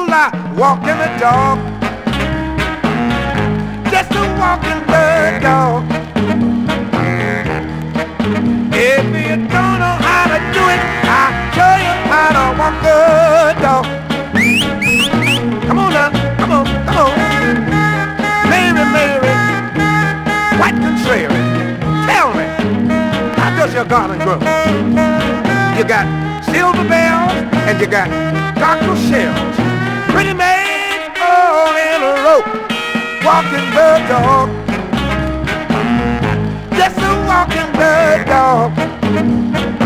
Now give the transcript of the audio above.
like walking a dog. Just a walking bird dog. If you don't know how to do it, I'll show you how to walk a dog. Come on now, come on, come on. Mary, Mary, white contrary, tell me, how does your garden grow? You got silver bells and you got cockle shells. Pretty maids all in a row, walking bird dog. Just a walking bird dog.